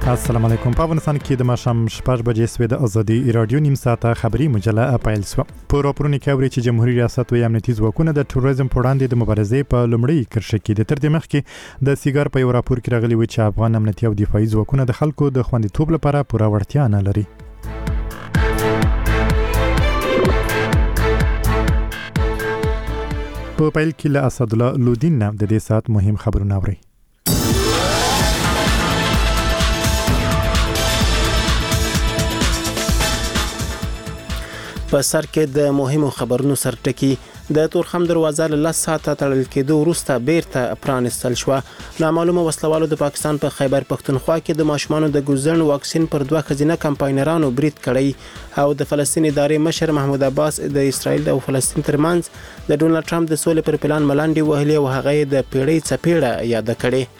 السلام علیکم. په افغانستان کې د ماښام 6 بجې سوي د ازادي رادیو نیم ساعته خبري مجله پیل شو. په راپورونو کې اوري چې جمهوریت ریاست او امنیتي ځواکونه د ټوریزم په وړاندې د مبارزې په لومړۍ کرښه کې د تر دې مخکې د سیګار په یو راپور کې راغلي و چې افغان امنیتي او دفاعي ځواکونه د خلکو د خوندیتوب لپاره پوره وړتیا نه لري. په پیل کې له اسدالله لودین نه د دې ساعت مهم خبرونه اوري. په سر کې د مهمو خبرونو سرټکی د تورخم دروازه له 10 ساعته تړل کېدو وروسته بیرته پرانستل شو. نامعلومه وسلوالو د پاکستان په خیبر پختونخوا کې د ماشومانو د ګوزن واکسین پر 2 خزینه کمپاینرانو برید کړی او د فلسطین ادارې مشر محمود عباس د اسرائیل او فلسطین ترمنځ د ډونالد ټرمپ د سولې پر پلان ملانډي وهلي او هغه د پیړۍ څپېړه یاد کړي.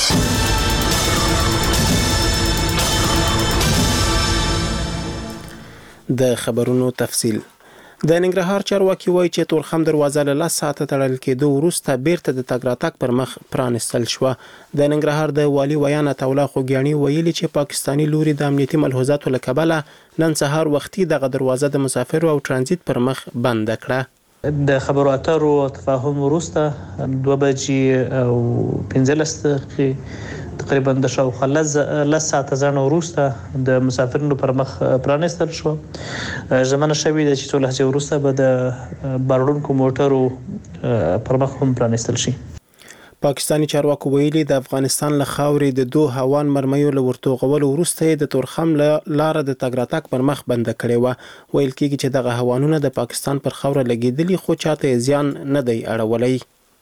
د خبرونو تفصیل. د ننګرهار چارواکي وایي چې تورخم دروازه له 10 ساعته تړل کېدو وروسته بیرته د تګ راتګ پر مخ پرانستل شو. د ننګرهار د والي ویان عطاالله خوګیاني ویلي چې پاکستاني لوري د امنیتي ملحوظاتو له کبله نن سهار وختي دغه دروازه د مسافرو او ترانزیت پر مخ بند کړه. د خبرو اترو تفاهم وروسته 2 بجې او 15 دقیقې تقریبا د شاوخوا 10 ساعته ځنه وروسته د مسافرینو پر مخ پرانستل شو. ژمنه شوې ده چې څو لحظې وروسته به د بارونکو موټرو پر مخ هم پرانستل شي. پاکستانی چارواکو ویلي د افغانستان له خاورې د 2 هوان مرمیو له ورتوغولو وروسته د تورخم لاره د تګ راتګ پر مخ بند کړې و. ویل کېږي چې دغه هوانونه د پاکستان پر خاوره لګېدلي خو چاته زیان نه دی اړولی.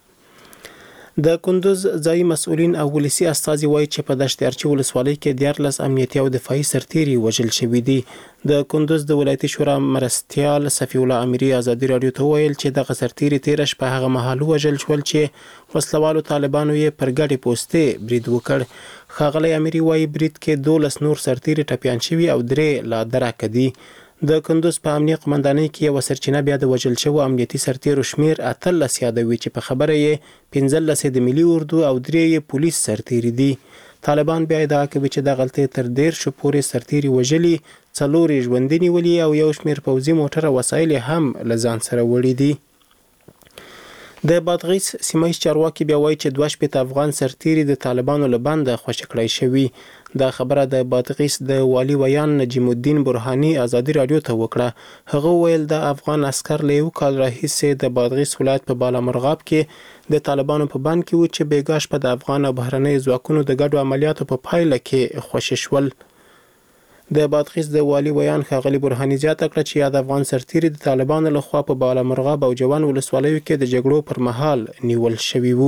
د کندوز ځایي مسؤلین او ولسی استازي وایي چې په دشت ارچي ولسوالۍ کې 14 امنیتي او دفاعي سرتیري وژل شوي دي. د کندوز د ولایتي شورا مرستیال صفی الله اميري ازادي رادیو ته ویل چې دغه سرتیري 13 شپه هغه مهال وژل شول چې وسلوالو طالبانو یې پر ګډې پوستې برید وکړ. ښاغلی اميري وایي برید کې 12 نور سرتیري ټپیان شوي او 3 لا درک دي. د کندوز په امنیه قومندانۍ کې یو سرچینه بیا د وژل شوو امنیتي سرتیرو شمیر 18 یادوي چې په خبره یې 15 د ملي اردو او 3 یې پولیس سرتیري دي. طالبان بیا ادعا کوي چې د غلطۍ تر 13 پورې سرتیري وژلي، 4 ژوندي نیولي او یو شمیر پوځي موټر او وسایل هم له ځان سره وړي دي. د بادغیس سیمایي چارواکي بیا وایي چې 2 افغان سرتیري د طالبانو له بنده خوشي کړای شوي. دا خبره د بادغیس د والي ویان نجیم الدین برهانی ازادي رادیو ته وکړه. هغه ویل د افغان عسكر له یو کال راهیسې د بادغیس ولایت په بالامرغاب کې د طالبانو په بند کې و چې بیګاش په د افغان او بهرنۍ ځواکونو د ګډو عملیاتو په پایله کې خوشي شول. د بادغیس د والي ویان ښاغلي برهانی زیاته کړه چې یاد افغان سرتیري د طالبانو لخوا په بالامرغاب او جوان ولسوالیو کې د جګړو پر مهال نیول شوي وو.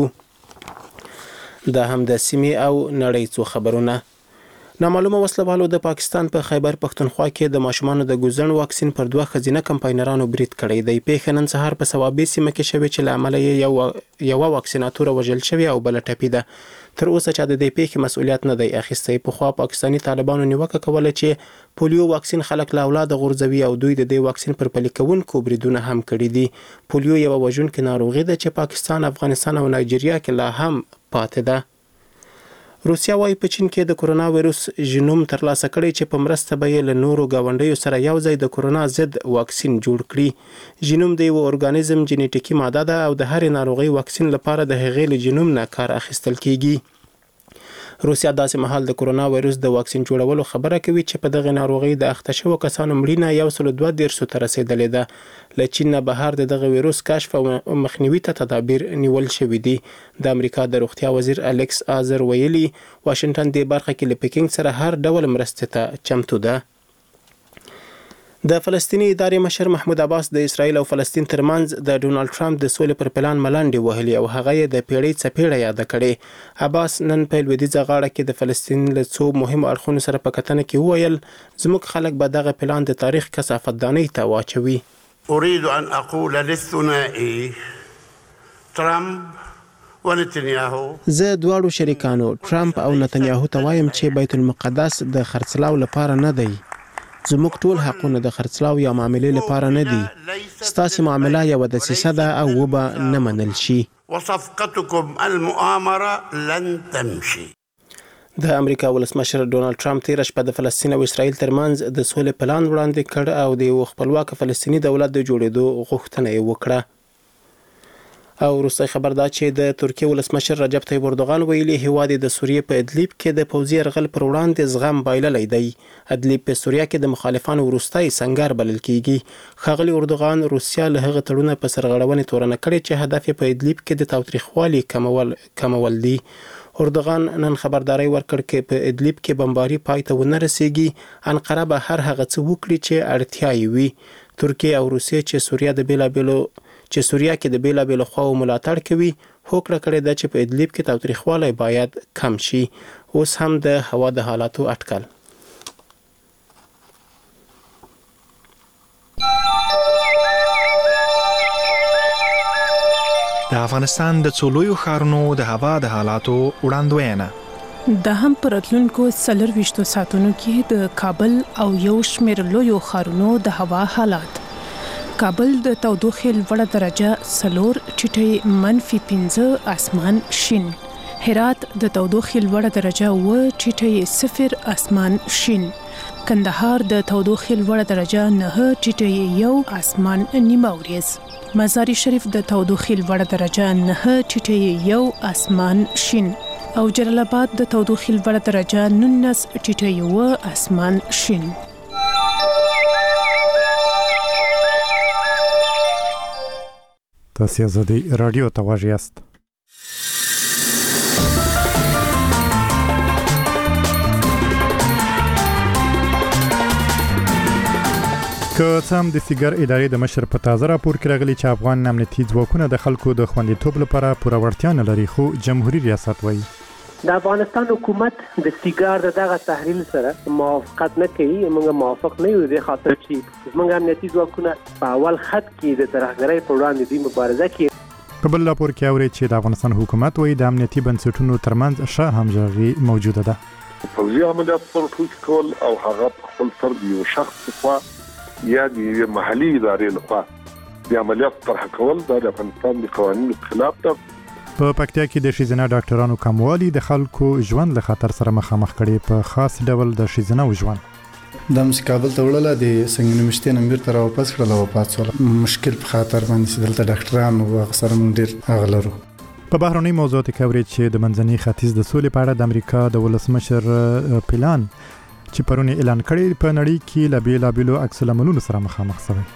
دا هم د سیمې او نړۍ څو خبرونه. نامعلومه وسلوالو د پاکستان په خیبر پختونخوا کې د ماشومانو د ګوزن واکسین پر 2 خزینه کمپاینرانو برید کړی دی. پیښه نن سهار په ثوابي سیمه کې شوې چې له امله یې یو واکسیناتور وژل شوی او بل ټپي ده. تر اوسه چې د دې پیښې مسؤلیت نه دی اخیستی. پخوا پاکستاني طالبانو نیوکه کوله چې پولیو واکسین خلک له اولاده غورځوي او دوی د دې واکسین پر پلي کوونکو بریدونه هم کړي دي. پولیو یو وژونکې ناروغي ده چې پاکستان، افغانستان او نایجیریا کې لا هم پاتې ده. روسیا وايي په چین کې د کرونا وایروس ژنوم ترلاسه کړی چې په مرسته به یې له نورو ګاونډیو سره یو ځای د کرونا ضد واکسین جوړ کړي. ژنوم د یو ارګانیزم جینیټیکي ماده ده او د هرې ناروغي واکسین لپاره د هغې له ژنوم نه کار اخیستل کیږي. روسیا داسې مهال د کرونا وایروس د واکسین جوړولو خبره کوي چې په دغه ناروغي د اخته شوو کسانو مړینه 132 ته رسیدلې ده. له چین نه بهر د دغه وایروس کشف او مخنیوي ته تدابیر نیول شوي دي. د امریکا د روغتیا وزیر الیکس آزر ویلي واشنگټن د برخه کې له پکینګ سره هر ډول مرستې ته چمتو ده. د فلسطیني ادارې مشر محمود عباس د اسرائیل او فلسطین ترمنځ د ډونالد ټرمپ د سولې پر پلان ملانډي وهلي او هغه یې د پیړۍ څپېړه یاد کړي. عباس نن په لویدیځه غاړه کې د فلسطین له څو مهمو اړخونو سره په کتنه کې وویل زموږ خلک به دغه پلان د تاریخ کثافتدانۍ ته واچوي. اريد ان اقول للثنائي ترامپ ونتنیاهو زه دواړو شریکانو ټرمپ او نتنیاهو ته وایم چې بیت المقدس د خرڅلاو لپاره نه دی. زموږ ټول حقونه د خرڅلاو یا معاملې لپاره نه دي. ستاسو معامله یو دسیسه ده او وبه نه منل شي. وصفقتكم المؤامره لن تمشي. د امریکا ولسمشر ډونالد ټرمپ تېره شپه د فلسطین او اسرائیل ترمنځ د سولې پلان وړاندې کړ او د یو خپلواک فلسطیني دولت د جوړېدو غوښتنه یې وکړه. او وروستی خبر دا چې د ترکیې ولسمشر رجب طیب اردوغان ویلي هیواد د سوریې په ادلیب کې د پوځي یرغل پر وړاندې زغم بایللی دی. ادلیب په سوریه کې د مخالفانو وروستی سنګر بلل کیږي. ښاغلي اردوغان روسیا له هغه تړونه په سرغړونې تورنه کړې چې هدف یې په ادلیب کې د تاوتریخوالي کمول دي. اردوغان نن خبرداري ورکړ چې په ادلیب کې بمباري پای ته ونه رسیږي، انقره به هر هغه څه وکړي چې اړتیا یې وي. ترکیه او روسیه چې سوریه کې د بیلابېلو خواو ملاتړ کوي هوکړه کړې ده چې په ادلیب کې تاوتریخوالی باید کم شي. اوس هم د هوا د حالاتو اټکل. د افغانستان د څو لویو ښارونو د هوا د حالاتو وړاندوینه. د هم پر راتلونکو 24 ساعتونو کې د کابل او یو شمېر لویو ښارونو د هوا حالات. کابل د تودوخې لوړه درجه 4 ټیټی -15 اسمان شین. هرات د تودوخې لوړه درجه 2 ټیټی 0 اسمان شین. کندهار د تودوخې لوړه درجه 9 ټیټی 1 اسمان نیمه وریځ. مزار شریف د تودوخې لوړه درجه 9 ټیټی 1 اسمان شین. او جلال آباد د تودوخې لوړه درجه 19 ټیټی 1 اسمان شین. تاسو آزادي رادیو ته واژ یاست. که څه هم د سیګار ادارې د مشر په تازه راپور کې راغلي چې افغان امنیتي ځواکونه د خلکو د خوندیتوب لپاره پوره وړتیا نه لري، خو جمهوریت ریاست وایي د افغانستان حکومت د سیګار دغه تحلیل سره موافقت نه کوي. موږ موافق نه یو د خاطر چې موږ امنیتي ځواکونه په اول خط کې د ترهګرۍ پر وړاندې د مبارزه کې. په بل راپور کې اوري چې د افغانستان حکومت وایي د امنیتي بنسټونو ترمنځ ښه همغږي موجوده ده. پوځي عملیات پر کول او هغه خپل فرد یو شخص لخوا یا د محلي ادارې لخوا د عملیات طرح کول د افغانستان د قوانینو خلاف ده. په پکتیا کې د ښځینه ډاکټرانو کموالی د خلکو ژوند له خطر سره مخامخ کړي. په خاص ډول د ښځینه ژوند د کابل ته وړله د څنګه نمشته نمبر تر واپس کړل او پات سول مشکل په خاطر باندې دلته ډاکټران او اکثر مونږ ډیر اغلرو. په بهرنۍ موضوعات کې اوري چې د منځني ختیځ د سولې په اړه د امریکا د ولسمشر پلان چې پرونه اعلان کړی په نړۍ کې لا بیلابېلو عکس العملونو سره مخامخ شوی.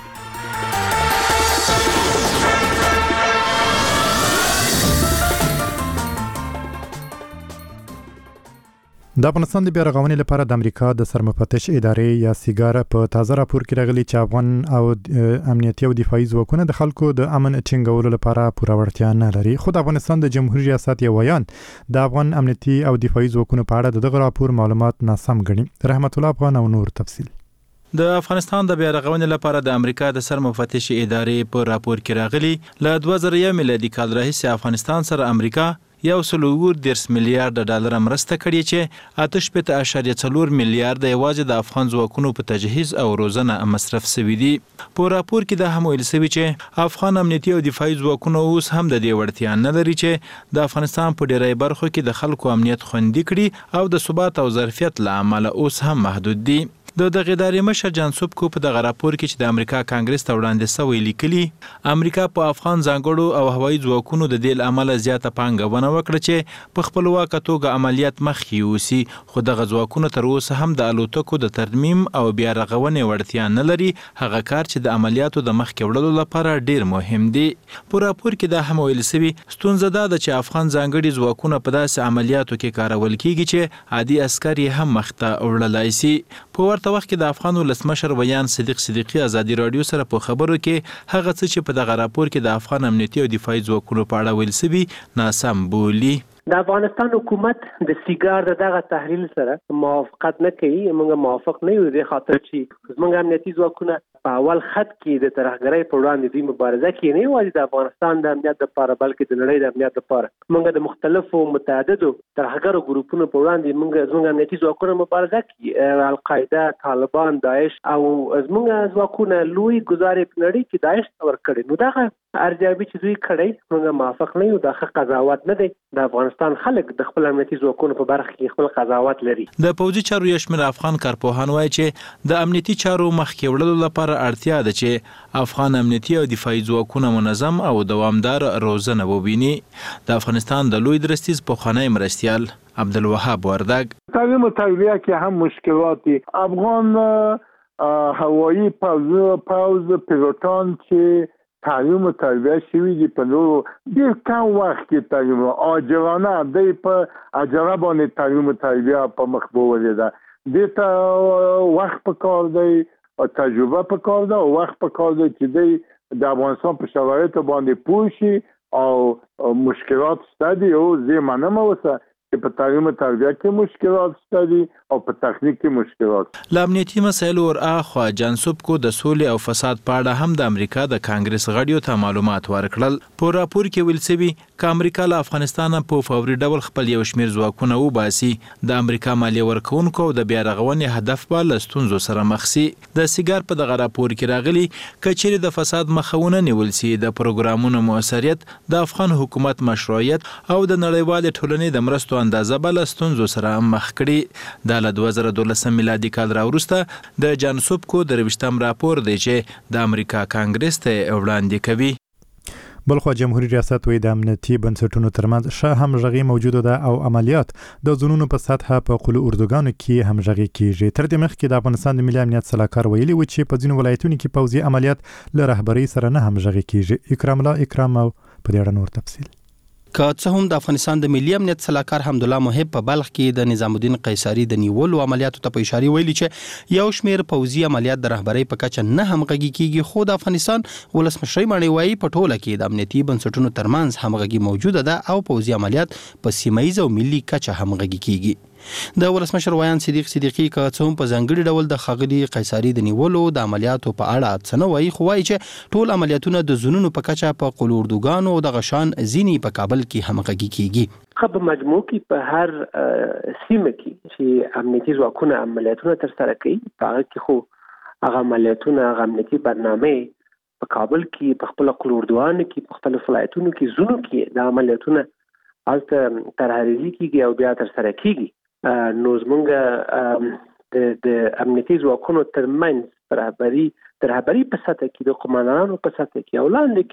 د افغانستان د بیا رغونې لپاره د امریکا د سرمفتش ادارې یا سیګار په تازه راپور کې راغلي چې افغان او امنیتي او دفاعي ځواکونه د خلکو د امن ټینګولو لپاره پوره وړتیا نه لري. خو د افغانستان د جمهوریت ریاست یو ویان د افغان امنیتي او دفاعي ځواکونو په اړه دغه راپور معلومات ناسم ګڼي. رحمت الله افغان او نور تفصیل. د افغانستان د بیا رغونې لپاره د امریکا د سرمفتش ادارې په راپور کې راغلي ل 2001 میلادي کال راهیسې افغانستان سره امریکا 1.4 میلیارډ ډالر مرسته کړې چې 8.4 میلیارډ یوازې د افغان ځواکونو په تجهیز او روزنه مصرف شوي دي. په راپور کې دا هم ویل شوی چې افغان امنیتي او دفاعي ځواکونه اوس هم د دې وړتیا نه لري چې د افغانستان په ډیری برخو کې د خلکو امنیت خوندي کړي او د ثبات او ظرفیت له امله اوس هم محدود دي. د دغه ادارې مشر جان سوبکو په دغه راپور کې چې د امریکا کانګرس ته وړاندې شوی لیکلي امریکا په افغان ځانګړو او هوایي ځواکونو د دې عمله زیاته پانګونه وکړه چې په خپلواکه توګه عملیات مخکې یوسي، خو دغه ځواکونه تر اوسه هم د الوتکو د ترمیم او بیا رغونې وړتیا نه لري، هغه کار چې د عملیاتو د مخکې وړلو لپاره ډیر مهم دی. په راپور کې دا هم ویل شوی ستونزه ده چې افغان ځانګړي ځواکونه په داسې عملیاتو کې کارول کیږي چې عادي عسکر یې هم مخته وړلای شي. په ورته وخت کې د افغان ولسمشر ویان صدیق صدیقی ازادي رادیو سره په خبرو کې هغه څه چې په دغه راپور کې د افغان امنیتي او دفاعي ځواکونو په اړه ویل شوي ناسم بولي. د افغانستان حکومت د سیګار دغه تحلیل سره موافقت نه کوي. موږ موافق نه یو د خاطر چې موږ امنیتي ځواکونه په اول خط کې د ترهګرۍ پر وړاندې د مبارزه کې نه یوازې د افغانستان د امنیت لپاره بلکې د نړۍ د امنیت لپاره موږ د مختلفو متعددو ترهګرو ګروپونو پر وړاندې موږ امنیتي ځواکونه مبارزه کوي. القاعده، طالبان، داعش او موږ ځواکونه لوی ګزارې په نړۍ کې داعش ورکړي. نو دغه ارزیابي چې دوی کړی موږ موافق نه یو. دا قضاوت نه دی. د افغانستان خلک د خپل امنیتي ځواکونو په برخه کې خپل قضاوت لري. د پوځي چارو یو شمېر افغان کارپوهان وایي چې د امنیتي چارو مخکې وړلو لپاره اړتیا ده چې افغان امنیتي او دفاعي ځواکونه منظم او دوامدار روزنه وویني. د افغانستان د لوی درستیز پخوانی مرستیال عبدالوهاب وردگ: تعلیم و تربیه که هم مشکلاتی افغان هوایی پوز پیلوتان که تعلیم و تربیه شوی دی په نورو ډیر کم وخت کې تعلیم عاجلانه دی په عجله باندې تعلیم و تربیه په مخ بوولې ده. دې ته وخت په کار دی او تجربه په کار ده او وخت په کار دی چې دی د افغانستان په شرایطو باندې پوه شي او مشکلات شته دي او زه منم اوسه چې په تعلیم و تربیه کې مشکلات شته دي او په تخنیک کې مشکلات. له امنیتي مسایلو ورآخوا جانسوب کو د سولې او فساد په اړه هم د امریکا د کانګرس غړیو ته معلومات ورکړل. په راپور کې ویل شوي چې امریکا له افغانستان په فوري ډول خپل یو شمېر ځواکونه وباسي. د امریکا مالیه ورکوونکو او د بیا رغونې هدف به له ستونزو سره مخ شي. د سیګار په دغه راپور کې راغلي که چیرې د فساد مخونه نیول شي د پروګرامونو موثریت، د افغان حکومت مشروعیت او د نړیوالې ټولنې د مرستو اندازه به له ستونزو سره مخ کړي. دا له 2012 میلادي کال راوروسته د جانسوب کو د 23م راپور دی چې د امریکا کانګرس ته وړاندې کوي. بلخو جمهوریت ریاست وی د امنیتي بنسټونو ترمنځ ښه همغږي موجوده ده او عملیات د ځونونو په سطحه په قلو اردوګانو کې همغږي کیږي. تر دې مخکې د افغانستان د ملي امنیت سلاکار ویلي و چې په ځینو ولایتونو کې پوځي عملیات له رهبرۍ سره نه همغږي کیږي. اکرام الله اکرام او په دې اړه نور تفصیل. که څه هم د افغانستان د ملي امنیت سلاکار حمدالله محب په بلخ کې د نظام الدین قیصري د نیولو عملیاتو ته په اشاره ویلي چې یو شمیر پوځي عملیات د رهبرۍ په کچه نه همغږي کیږي، خو د افغانستان ولسمشر ماڼۍ وایي په ټوله کې د امنیتي بنسټونو ترمنځ همغږي موجوده ده او پوځي عملیات په سیمه ییز او ملي کچه همغږي کیږي. د ولسمشر ویان صدیق صدیقی که څه هم په ځانګړي ډول د ښاغلي قیصري د نیولو د عملیاتو په اړه څه نه وایي، خو وایي چې ټول عملیاتونه د ځونونو په کچه په قلو اردوګانو او د غشان ځینې په کابل کې همغږي کیږي. په مجموع کې په هر سیمه کې چې امنیتي ځواکونه عملیاتونه ترسره کوي په هغه کې خو هغه عملیاتونه هغه امنیتي برنامه په کابل کې په خپل قلو اردوګانو کې په مختلفو ولایتونو کې زونو کې د عملیاتونه هلته ترحریزي کیږي او بیا ترسره کیږي. نو زمونږ د امنیتي ځواکونو ترمنځ رهبري په سطح کې د قوماندانانو په سطح کې او لاندې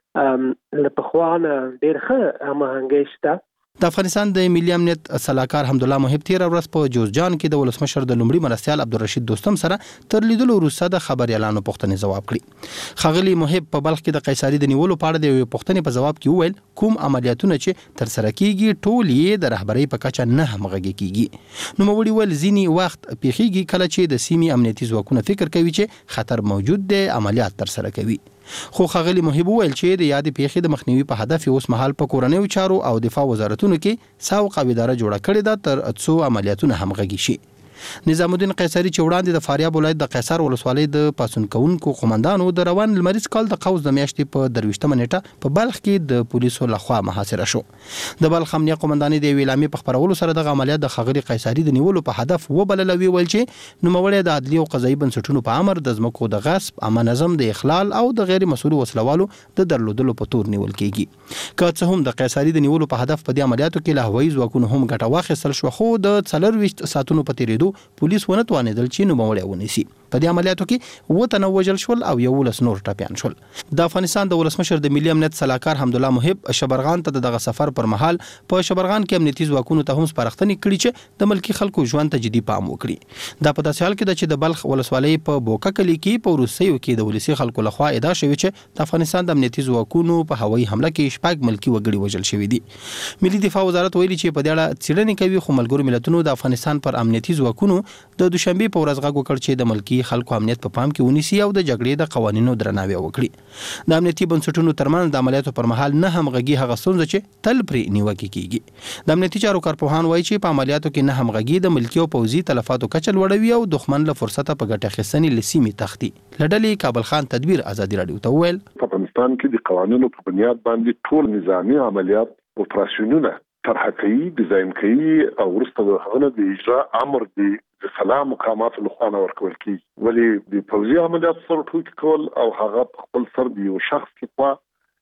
کې له پخوانه ډېر ښه هماهنګي شته. د افغانستان د ملي امنیت سلاکار حمدالله محب تیر ورځ په جوزجان کې د ولسمشر د لومړي مرستیال عبدالرشید دوستم سره تر لیدلو وروسته د خبريالانو پوښتنې ځواب کړي. ښاغلي محب په بلخ کې د قیصري د نیولو په اړه د یوې پوښتنې په ځواب کې وویل کوم عملیاتونه چې ترسره کیږي ټول یې د رهبرۍ په کچه نه همغږي کیږي. نوموړي ویل ځینې وخت پیښیږي کله چې د سیمې امنیتي ځواکونه فکر کوي چې خطر موجود دی عملیات ترسره کوي. خو ښاغلي محب ویل چې د یادې پیښې د مخنیوي په هدف اوس مهال په کورنیو چارو او دفاع وزارتونو کې سابقه اداره جوړه کړې ده تر څو عملیاتونه همغږي شي. نظام الدین قیصري چې وړاندې د فاریاب ولایت د قیصر ولسوالۍ د پاسون کوونکو قومندانو د روان لمریز کال د قوس د میاشتې په 23مه نیټه په بلخ کې د پولیسو لخوا محاصره شو. د بلخ امنیه قومندانۍ د اعلامیې په خبرولو سره د عملیات د ښاغلي قیصري د نیولو په هدف وبلل ویل چې نوموړی د عدلي او قضایي بنسټونو په امر د ځمکو د غصب، عامه نظم د اخلال او د غیر مسؤل وسلوالو د درلودلو په تور نیول کیږي. که څه هم د قیصري د نیولو په هدف په دې عملیاتو کې له هوایي ځواکونو هم ګټه واخیستل شو، خو د 24 ساعتونو په تیریدو پولیس ونه توانیدل چې نوموړی ونیسي. په دې عملیاتو کې 7 تنه وژل شول او 11 نور ټپیان شول. د افغانستان د ولسمشر د ملي امنیت سلاکار حمدالله محب شبرغان ته دغه سفر پر مهال په شبرغان کې امنیتي ځواکونو ته هم سپارښتنې کړې چې د ملکی خلکو ژوند ته جدي پام وکړي. دا په داسې حال کې ده چې د بلخ ولسوالۍ په بوکه کلی کې په روسیو کې د ولسی خلکو لخوا ادعا شوې چې د افغانستان د امنیتي ځواکونو په هوایي حمله کې شپږ ملکی وګړي وژل شوي دي. ملي دفاع وزارت ویلي چې په دې اړه څېړنې کوي، خو ملګرو ملتونو د افغانستان پر امنیتي ځواکونو د دوشنبه په ورځ غږ وکړ چې د ملکی خلکو امنیت په پام کې ونیسي او د جګړې د قوانینو درناوی وکړي. د امنیتي بنسټونو ترمنځ د عملیاتو پر مهال نه همغږي هغه ستونزه چې تل پرې نیوکه کیږي. د امنیتي چارو کارپوهان وایي چې په عملیاتو کې نه همغږي د ملکی او پوځي تلفاتو کچه لوړوي او دښمن له فرصته په ګټه اخیستنې لسیمې تختی. لړلې کابل خان تدبیر ازادي رادیو ته ویل په افغانستان کې د قوانینو په بنیاد باندې ټول نظامی عملیات اپریشنونه طرح کوي، ډیزاین کوي او وروسته د هغه د اجرا امر دی د سلام مقامات له خوا ورکول کیږي. ولی د پوځي عملیات سره ټوکی کول او هغه خپل فرد یو شخص په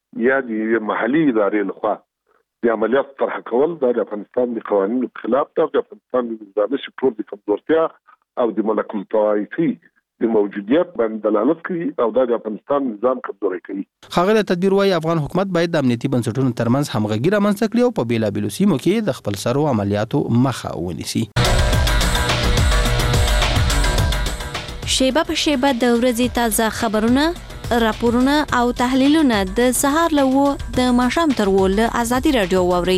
یا د محلي ادارې لخوا د عملیات طرح کول د افغانستان د قوانینو خلاف ده، د افغانستان د نظامي سکتور د کمزورتیا او د ملکم طائفي د موجودیت باندې دلالت کوي او د افغانستان نظام کمزوري کوي. ښاغلی تدبیر وايي افغان حکومت باید د امنیتي بنسټونو ترمنځ همغږي رامنځته کړي او په بیلابیلو سیمو کې د خپل سرو عملیاتو مخه ونیسي. شیبه په شیبه د ورځې تازه خبرونه، راپورونه او تحلیلونه د سهار له 9 د ماښام تر 10 له ازادي رادیو واوري.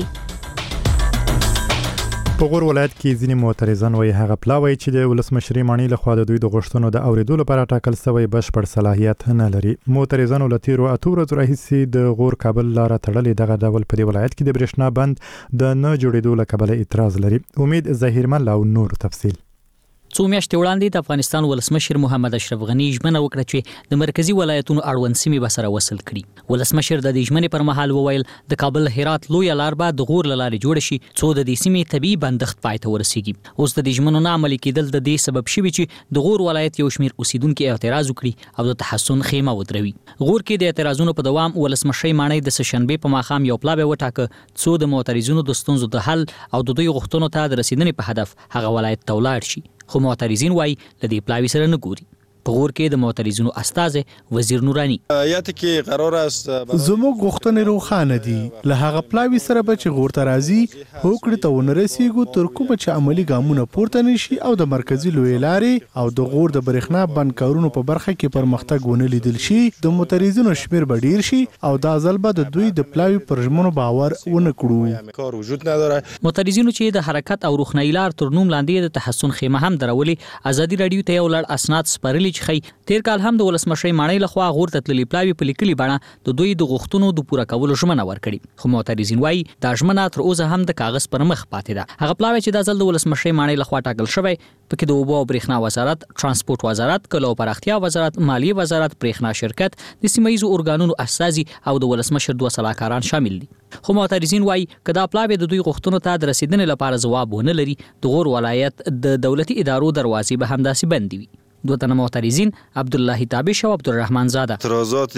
په غور ولایت کې ځینې معترضان وایي هغه پلاوی چې د ولسمشرۍ ماڼۍ لخوا د دوی د غوښتنو د اوریدو لپاره ټاکل شوی بشپړ صلاحیت نه لري. معترضانو له تیرو 8 ورځو راهیسې د غور کابل لاره تړلې دغه ډول په دې ولایت کې د برېښنا بند د نه جوړېدو له کبله اعتراض لري. امید ظهیرمن لا نور تفصیل. څو میاشتې وړاندې د افغانستان ولسمشر محمد اشرف غنی ژمنه وکړه چې د مرکزی ولایتونو اړوند سیمې به سره وصل کړي. ولسمشر د دې ژمنې پر مهال وویل د کابل هرات لوی لار به د غور لارې جوړ شي څو د دې سیمې طبي بندښت پای ته ورسیږي. اوس د دې ژمنو نه عملي کېدل د دې سبب شوی چې د غور ولایت یو شمیر اوسیدونکو اعتراض وکړي او د تحسن خیمه ودروي. غور کې د اعتراضونو په دوام ولسمشرۍ ماڼۍ د سشنبه په ماښام یو پلا به وټاکه څو د معترضینو د ستونزو د حل او د دوی غوښتنو ته د رسیدنې په هدف هغه ولایت ته ولاړ شي. خو معترضین وایي لدی پلاوی سره نه ګوري. په غور کې د معترضینو استازي وزیر نورانی آیات کې قرار است زموږ غوښتنې روښانه دي له هغه پلاوی سره به چې غور ته راځي هوکړه ته ونرسېږو تر کومه چې عملی ګامونه پورته نشي او د مرکزی لوی لارې او د غور د برېښنا بند کارونو په برخه کې پرمختګ ونه لیدل شي د معترضینو شمیر به ډیر شي او دا ځل به د دوی د پلاوی پر ژمنو باور ونه کړو. کار وجود نداره. معترضینو چې د حرکت او روښنايي لار تر نوم لاندې د تحسن خیمه هم درولي ازادي رادیو ته یو لړ اسناد سپارلي چې خي تیر کال هم د ولسمشرۍ ماڼۍ لخوا غور ته تللي پلاوی په لیکلي بڼه د دوی د غوښتنو د پوره کولو ژمنه ورکړي. خو معترضین وایي دا ژمنه تر اوسه هم د کاغذ پر مخ پاتې ده. هغه پلاوی چې د ځل د ولسمشرۍ ماڼۍ لخوا ټاکل شوی پکې د اوبو او برېښنا وزارت، ترانسپورت وزارت، کلو پراختیا وزارت، مالیې وزارت، برېښنا شرکت، د سیمایي ارګانونو اساسي او د ولسمشر دوه سلاکاران شامل دي. خو معترضین وایي کدا پلاوی د دوی غوښتنو ته د رسیدنې لپاره ځواب ونه لري د غور ولایت د دولتي ادارو دروازې به همداسې بندي وي. دو تنه معترضین عبدالله تابش او عبدالرحمن زاده اعتراضات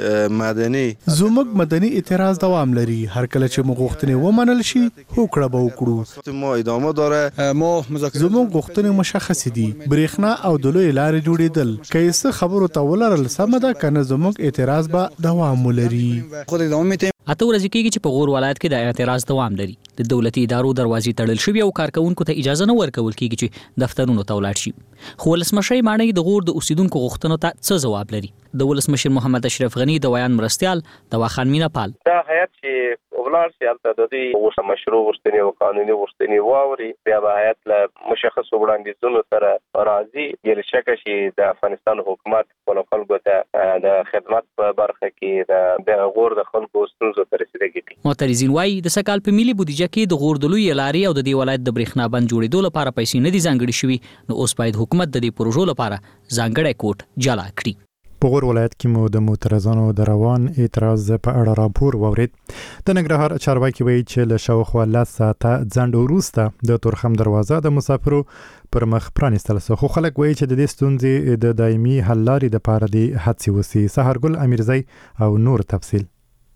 مدني زموږ مدني اعتراض دوام لري هر کله چې موږ غوښتنې ومنل شي هوکړه به وکړو. ما ادامه داره. ما زموږ غوښتنې مشخص دي برېښنا او د لوی لارې جوړېدل که څه خبرو ته ولرل سم ده کنه زموږ اعتراض به دوام ولري. خود ادامه اته ورځې کېږي چې په غور ولایت کې د اعتراض دوام لري. د دولتي ادارو دروازې تړل شوې او کارکونکو ته اجازه نه ورکول کېږي چې دفترونو ته ولاړ شي. خو ولسمشرۍ ماڼۍ د غور د اوسیدونکو غوښتنو ته څه ځواب لري؟ د ولسمشر محمد اشرف غنی د ویان مرستیال دوا خان مینا پال دا هیئت چې ولاړ شي البته د دې مشروع غوښتنې او قانوني غوښتنې واوري بیا به هیئت له مشخص وړاندیزونو سره راځي یل شکه شي د افغانستان حکومت ول خلکو ته د خدمات په برخه کې د غور د خلکو ستونزو ته رسیدګي. معترضین وایي د سکهال په ملي بودیجه کې د غور د لوی لارې او د دې ولایت د برېښنا بند جوړېدو لپاره پیسې نه دي ځانګړي شوي نو اوس باید حکومت د دې پروژو لپاره ځانګړی کوټ جلا کړي. په غور ولایت کې مو د معترضانو د روان اعتراض په اړه راپور واورید. د ننګرهار چارواکي وایي چې له شاوخوا 10 ساعته ځنډ وروسته د تورخم دروازه د مسافرو پر مخ پرانیستل شو. خو خلک وایي چې د دې ستونزې د دایمي حل لارې لپاره د هڅې وسی. سحرګل امیرزی او نور تفصیل.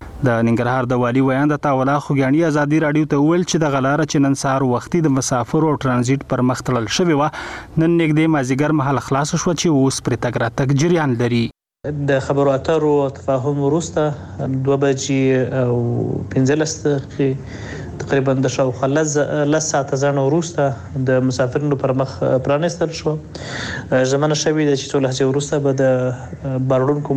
د ننګرهار د والی ویان د تاولا خوګیانی ازادي رادیو ته ویل چې د غلاره چې نن سهار وختي د مسافرو او ترانزیت پر مخ تړل شوی و نن نږدې مازیګر مهال خلاص شو چې اوس پر تګ راتګ جریان لري. د خبرو اترو تفاهم وروسته 2 بجې او 15 دقیقې تقریبا د شاوخوا 10 ساعته ځنډ وروسته د مسافرینو پر مخ پرانیستل شو. ژمنه شوې ده چې څو لحظې وروسته به د بارونکو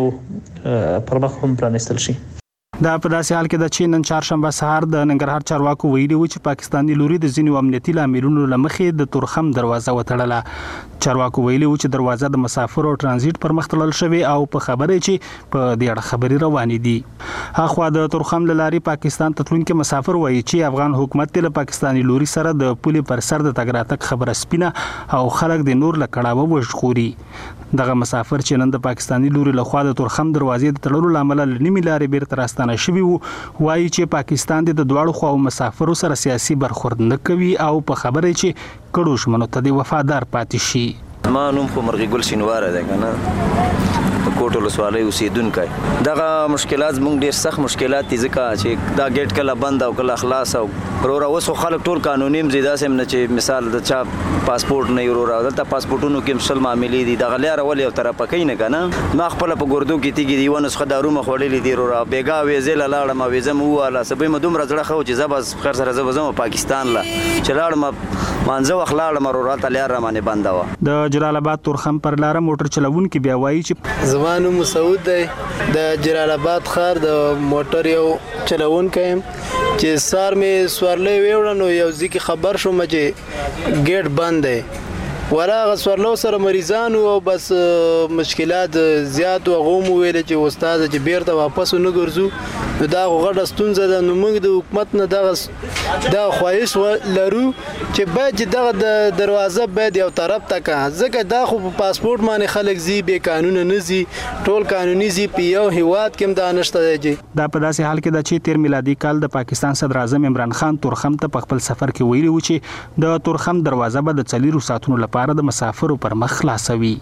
موټرو پر مخ هم پرانیستل شي. دا په داسې حال کې د چین نن چهارشنبه سهار د ننګرهار چارواکو ویلي و چې پاکستاني لوري د ځینو امنیتي لاملونو لمخې د تورخم دروازه وتړله. چارواکو ویلي و چې دروازه د مسافرو او ترانزیت پر مخ تړل شوی او په خبره چې په دې اړه خبري روانې دي. اخوا د تورخم لاري پاکستان ته تلونکي مسافر وایي چې افغان حکومت له پاکستاني لوري سره د پولې پر سر د تګ راتګ خبره سپینه او خلک د نور له کړهو وژغوري. دغه مسافر چې نن د پاکستاني لوري له خوا د تورخم دروازې د تړلو لامل نیمه لارې بیرته راستانه شوی وو. وایي چې پاکستان د دواړو خواو مسافرو سره سیاسي برخورد نه کوي او په خبره چې کډو شمنو ته د وفادار پاتې شي. ما نوم خو مرغی ګل شینواره ده کنه کوټ ولسوالۍ اوسیدونکو دغه مشکلات موږ ډیر سخت مشکلات دي ځکه چې دا گیټ کله بند او کله خلاص او ورور اوس خلک ټول قانوني مزیدا سم نه چې مثال د چا پاسپورت نه ورور دلته پاسپورتونو کې مشل معاملې دي دغه لاره ولې او طرف پکې نه کنه ما خپل په ګردو کې تیږي دی ونه خدارو مخ وړلې دي ورور بیګا ویزل لاړه ما ویزم واله سبې مدوم راځړه خو چې زبس خیر سره زبزم پاکستان لا چلاړ ما مانځه وخلاړ مرور ته لار باندې بنداوه د جلال آباد تورخم پر لار موټر چلوونکي بیا وایي چې زمانو مسعود دی د جلال آباد ښار د موټر یو چلوونکی چې سار می سوارلې ویوړنو یو ځکه خبر شوم چې گیټ بند دی وراغه سوارلو سره مریضانو او بس مشکلات زیات او غوم ویل چې استاد چې بیرته واپس نه ګرځو دا غړ ستونزه ده نو موږ د حکومت نه دا خواهش لرو چې باید دغه د دروازه باید یو طرف تک ځکه دا خو په پاسپورت باندې خلک زی به قانون نه زی ټول قانوني زی په یو هیواد کې دانشته دی دا په داسې حال کې د چې 13 میلادي کال د پاکستان صدر اعظم عمران خان تورخم ته په خپل سفر کې ویلي و چې د تورخم دروازه به د 4 ساعتونو لپاره د مسافرو پر مخ خلاصوي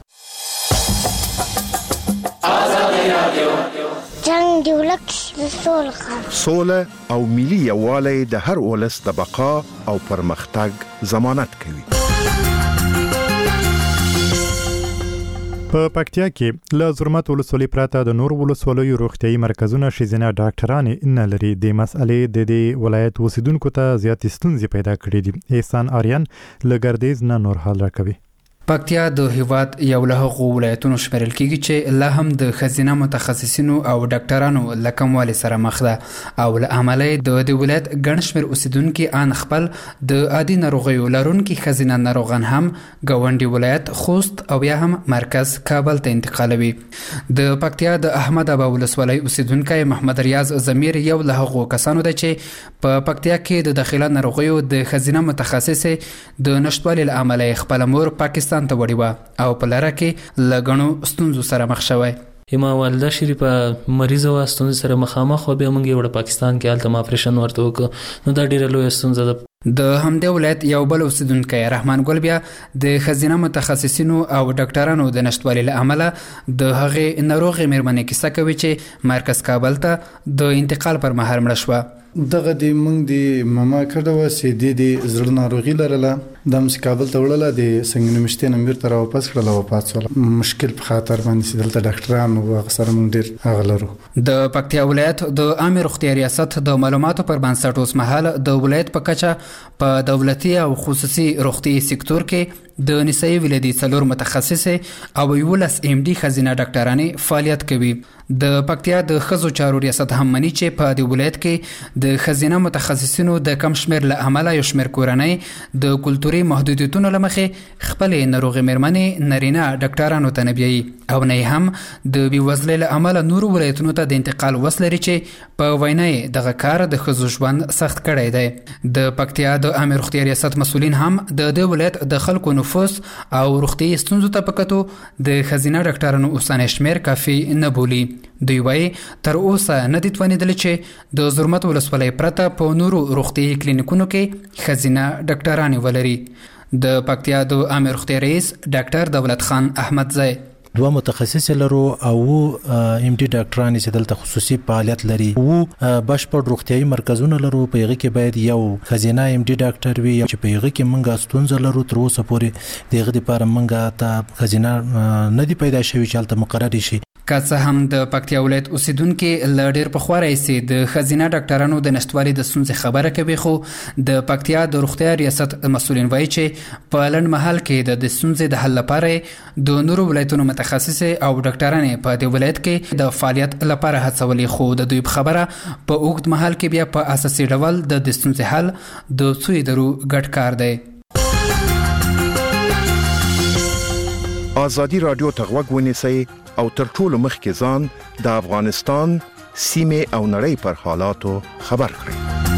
جنگ دی ولک سوله او ملي یووالی د هر ولس د بقا او پرمختګ ضمانت کوي په پکتیا کې له زرمت ولسوالۍ پرته د نور ولسوالیو روغتيایي مرکزونه ښځینه ډاکټران نه لري د مسئلې د دې ولایت اوسیدونکو ته زیات ستونزې پیدا کړې دي احسان آریان له ګردیز نه نور حال راکوي پکتیا د هیواد یو له هغو ولایتونو شمېرل کیږي چې لا هم د ښځینه متخصصینو او ډاکټرانو له کموالي سره مخ ده او له امله د دې ولایت ګڼ شمېر اوسیدونکي ان خپل د عادي ناروغیو لرونکي ښځینه ناروغان هم ګاونډي ولایت خوست او یا هم مرکز کابل ته انتقالوي د پکتیا د احمد ابا ولسوالۍ اوسیدونکی محمد ریاض زمیر یو له هغو کسانو ده چې په پکتیا کې د داخله ناروغیو د ښځینه متخصصې د نشټوالي له امله خپل مور پاکستان ته وړي و او په لاره کې له ګڼو ستونزو سره مخ شوی ما والده شریفه مریضه وه ستونزې سره مخامخ وه بیا موږ یې وړه پاکستان کې هلته ما اپریشن ورته وکړه نو دا ډېره لویه ستونزه ده د همدې ولایت یو بل اوسیدونکی رحمان ګل بیا د ښځینه متخصصینو او ډاکټرانو د نشتوالي له امله د هغې ناروغې مېرمنې کیسه کوي چې مرکز کابل ته د انتقال پر مهال مړه شوه دغه د موږ د ماما کړه و چې د زړه ناروغي لرله د مس کابل ته وړله د څنګه مشته نمبر تر واپس کړله وفات شوه مشکل په خاطر باندې دلته ډاکټران او اکثر موږ ډیر اغلرو د پکتیا ولایت د عامه روغتیا ریاست د معلوماتو پر بنسټ اوس مهال د ولایت په کچه په دولتي او خصوصي روغتي سکتور کې د نسایي ولادي څلور متخصصې او 11 ام ډي ښځینه ډاکټرانې فعالیت کوي د پکتیا د ښځو چارو ریاست هم مني چې په دې ولایت کې د ښځینه متخصصینو د کم شمېر له امله یو شمېر کورنۍ د کلتوري محدودیتونو له مخې خپلې ناروغې مېرمنې نارینه ډاکټرانو ته نه بیایي او نه هم د بېوزلۍ له امله نورو ولایتونو ته د انتقال وس لري چې په وینا یې دغه کار د ښځو ژوند سخت کړی دی د پکتیا د عامه روغتیا ریاست مسؤلین هم د دې ولایت د خلکو نفوس او روغتیایي ستونزو ته په کتو د ښځینه ډاکټرانو اوسنی شمېر کافي نه بولي دوی وایي تر اوسه نه دي توانېدلي چې د زرمت ولسوالۍ پرته په نورو روغتیایي کلینیکونو کې ښځینه ډاکټرانې ولري د پکتیا د عامه روغتیا رئیس ډاکټر دولت خان احمدزی دوه متخصص لرو او ام ډي ډاکټران چې دلته خصوصي فعالیت لري او بشپړ روغتيایي مرکزونه لرو په هغه کې باید یو خزینه ام ډي ډاکټر وي چې په هغه کې منګه ستونزه لرو تر اوسه پورې دغه لپاره منګه ته خزینه نه دی پیدا شوی چې تل مقرر شي که څه هم د پکتیا ولایت اوسیدونکي له ډېر پخوا راهیسې د ښځینه ډاکټرانو د نشتوالي د ستونزې خبره کوي خو د پکتیا د روغتیا ریاست مسؤلین وایي چې په لنډ مهال کې د ستونزې د حل لپاره د نورو ولایتونو متخصصې او ډاکټرانې په دې ولایت کې د فعالیت لپاره هڅولې خو د دوی په خبره په اوږد مهال کې بیا په اساسي ډول د ستونزې حل د څو ادارو ګډ کار دی آزادی رادیو ته غوږ ونیسئ او تر ټولو مخکې ځان د افغانستان سیمې او نړۍ پر حالاتو خبر کړئ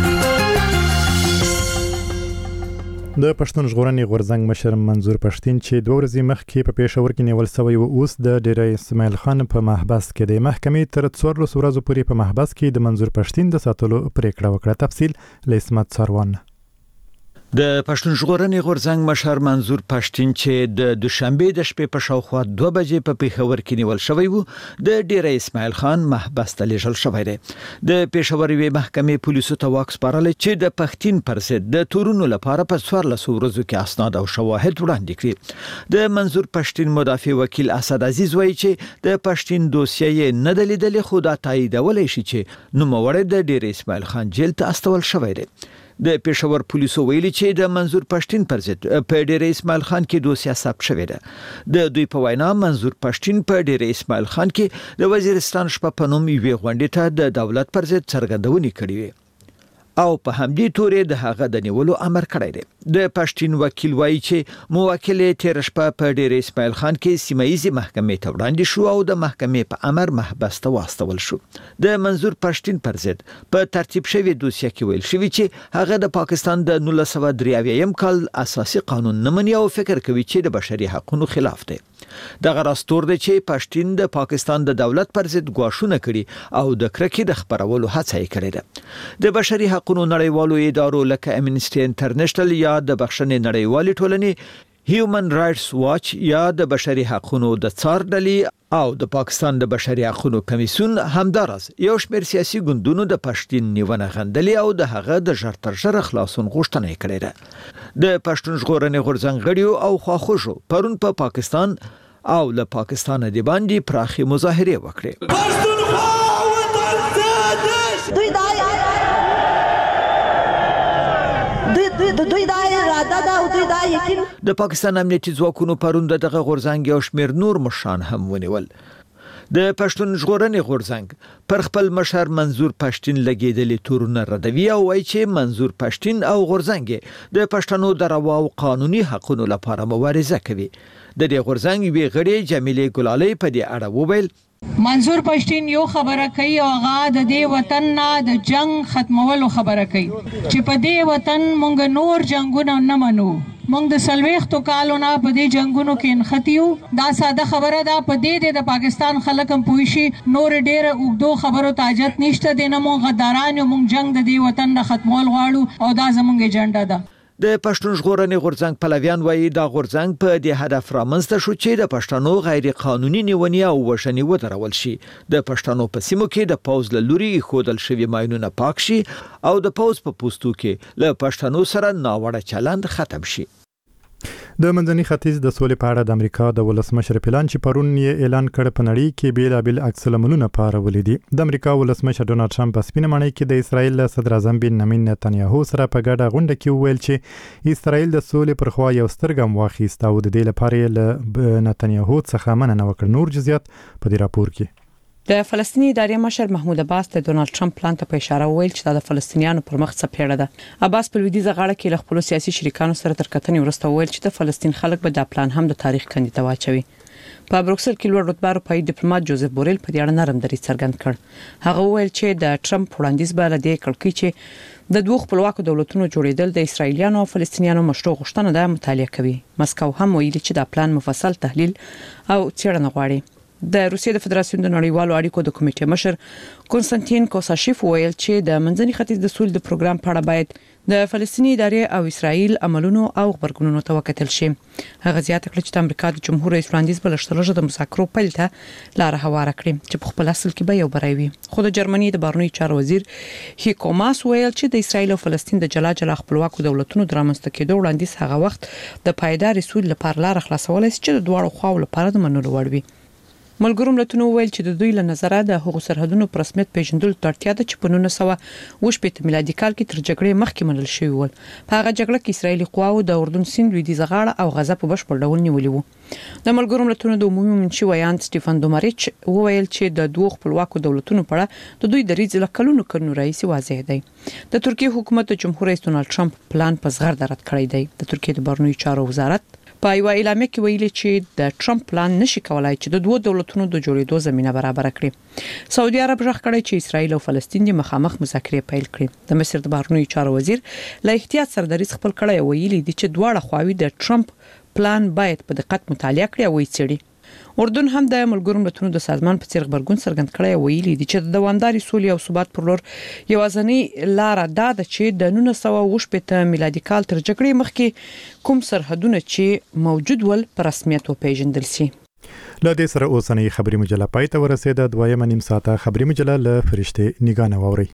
د پښتون ژغورنې غورځنګ مشر منظور پښتين چې 2 ورځې مخکې په پېښور کې نیول شوی و اوس د ډېرې اسماعیل خان په محبس کې د محکمې تر 14 ورځې پورې په محبس کې د منظور پښتين د ساتلو پریکړه وکړه تفصیل له اسمت سروان د پښتون ژغورنې غورځنګ مشر منظور پښتين چې د دوشنبه د شپې په شاوخوا 2 بجې په پیښور کې نیول شوی وو د ډیره اسماعیل خان محبس ته لیږل شوی دی د پېښور وی محکمې پولیسو ته واک سپارل چې د پښتين پر ضد د تورونو لپاره په 14 ورځو کې اسناد او شواهد وړاندې کړي د منظور پښتين مدافع وکیل اسد عزیز وایي چې د پښتين دوسیه نه دلیدلې خو دا تاییدولای شي چې نوموړی د ډیره اسماعیل خان جیل ته استول شوی دی د پېښور پولیسو ویلي چې د منظور پښتين پر ضد په ډیره اسماعیل خان کې دوسیه ثبت شوې ده د دوی په وینا منظور پښتين په ډیره اسماعیل خان کې د وزیرستان شپه په نوم یوې غونډې ته د دولت پر ضد څرګندونې کړې وي او په همدې تورې د هغه د نیولو امر کړی دی د پښتين وکیل وایي چې موکل تیر شپه په ډیره اسماعیل خان کې سیمایي محکمې ته وړاندې شو او د محکمې په امر محبس ته واستول شو د منظور پښتين پر ضد په ترتیب شوی دوسیه کې ویل شوی چې هغه د پاکستان د 1983 کال اساسي قانون نه مني او فکر کوي چې د بشري حقوقو خلاف دی دغه راستور دی چې پښتين د پاکستان د دولت پر ضد ګواښونه کړي او د کرکې د خبرولو هڅه یې کړې ده د بشري حقوقو نړیوالو ادارو لکه امنیسټي انټرنیشنل یا د بخښنې نړیوالې ټولنې هیومن رائټس واچ یا د بشري حقوقو د څار ډلې او د پاکستان د بشري حقوقو کمیسیون همدارس یو شمېر سیاسي ګوندونو د پښتين نیونه غندلې او د هغه د ژر تر ژره خلاصون غوښتنه یې کړې ده د پښتون ژغورنې غورځنګ غړیو او خواخوږو پرون په پاکستان او له پاکستان د باندې پراخي مظاهره وکړې دوی دا اراده ده او دوی دا یقین د پاکستان امنیتي ځواکونو پرون دغه غورځنګ یو شمېر نور مشران هم ونیول د پښتون ژغورنې غورځنګ پر خپل مشر منظور پښتين لګیدلې تورونه ردوي او وایي چې منظور پښتين او غورځنګ د پښتنو د روا او قانوني حقوقو لپاره مبارزه کوي د دې غورځنګ وی غړي جمیله ګلالي په دې اړه وویل منظور پښتين یو خبره کوي او هغه د دې وطن نه د جنگ ختمولو خبره کوي چې په دې وطن مونږ نور جنگونه نه منو مونږ د سلويختو کالو نه په دې جنگونو کې انختیو دا ساده خبره ده په دې د پاکستان خلک هم پوښي نور ډېر اوګدو خبرو تاجت نشته د نه مونږ غداران مونږ جنگ د دې وطن نه ختمول غواړو او دا زمونږ ایجنډا ده د پښتون ژغورنې غورځنګ پلویان وایي دا غورځنګ په دې هدف رامنځته شو چې د پښتنو غیر قانوني نیونې او وژنې ودرول شي د پښتنو په سیمو کې د پوز له لوري خودل شوی ماینونه پاک شي او د پوز په پوستو کې له پښتنو سره ناوړه چلند ختم شي د منځني ختیځ د سولې په اړه د امریکا د ولسمشر پلان چې پرون یې اعلان کړ په نړۍ کې بیلابل عکس العملونه پارولې دي د امریکا ولسمشر ډونالد ټرمپ په سپینه ماڼۍ کې د اسرایل صدر اعظم بنیامین نتنیاهو سره په ګډه غونډه کې وویل چې اسرایل د سولې پر خوا یو ستر ګام واخیست او د دې لپاره له نتنیاهو څخه مننه وکړه نور جزئیات په دې راپور کې د فلسطیني ادارې مشر محمود عباس د ډونالد ټرمپ پلان ته په اشاره وویل چې د فلسطینیانو پر مخ څپېړه ده عباس په لویدیځه غاړه کې له خپل سیاسي شریکانو سره تر کتنې وروسته وویل چې د فلسطین خلک به دا پلان هم د تاریخ کندې ته واچوي په بروکسل کې لوړ رتبه اروپایي ډیپلوماټ جوزف بوریل په دې اړه نرم دریځ څرګند کړ هغه وویل چې د ټرمپ وړاندیز به لدې کړکې چې د دوه خپلواکو دولتونو جوړیدل د اسرایلیانو او فلسطینیانو مشروع غوښتنه ده مطالعه کوي مسکو هم ویلي چې دا پلان مفصل تحلیل او څېړنه غواړي د روسیې د فدراسیون د نړیوالو اړیکو د کمیټې مشر کنستانتین کوساشیف ویل چې د منځني ختیځ د سولې د پروګرام په اړه باید د فلسطیني ادارې او اسرائیل عملونو او خبرګونونو ته وکتل شي هغه زیاته کړه چې د امریکا د جمهور رئیس وړاندیز بلشترغه د مساکرو پیل ته لار هواره کړې چې په خپل اصل کې به یو برای وي خو د جرمني د بهرنیو چارو وزیر هیکو ماس ویل چې د اسرائیل او فلسطین د جلا جلا خپلواکو دولتونو د رامنځته کېدو وړاندیز هغه وخت د پایدار سولې لپاره لار خلاصولای شي چې د دوه خواو لپاره د منلو وړ وي ملګرو ملتونو ویل چې د دوی له نظره د حقوق سرحدونو پر رسمیت پیژندل ترتیا ده چې په 1918 میلادي کال کې تر جګړې مخکې منل شوی ول په هغه جګړه کې اسرایلی قواو د اردن سیند لویدیځه غاړه او غزه په بشپړ ډول نیولې وو د ملګرو ملتونو د عمومي منشي ویان سټيفن دوماریچ وویل چې د دوه خپلواکو دولتونو په اړه د دوی دریځ له کلونو کړنو رئیس واضح دی د ترکیه حکومت د جمهور رئیس ډونالد ټرمپ پلان په زغر رد کړی دی د ترکیه د بهرنیو چارو وزارت په یو اعلامیه کې ویلي چې د ټرمپ پلان نشي کولای چې د دوه دولتونو د جوړېدو زمينه برابر کړي سعودي عرب ژغ کړی چې اسرائیل او فلسطین د مخامخ مذاکرې پیل کړي د مصر د بهرنیو چارو وزیر له احتیاط سره دریځ خپل کړی ویلي دي چې دواړه خواوې د ټرمپ پلان باید په دقت مطالعه کړي او وڅېړي اردن هم د ملګرو ملتونو د سازمان په څیر خبرګون څرګند کړی ویلي دی چې د دوامداري سولې او ثبات پر لور یوازینی لار دا ده چې د 1980 میلادي کال تر جګړې مخکې کوم سرحدونه چې موجود ول په رسمیت وپیژندل شي. له دې سره اوسنۍ خبري مجله پای ته ورسېده. دویمه نیم ساعته خبري مجله له فرشته نگاه واوري.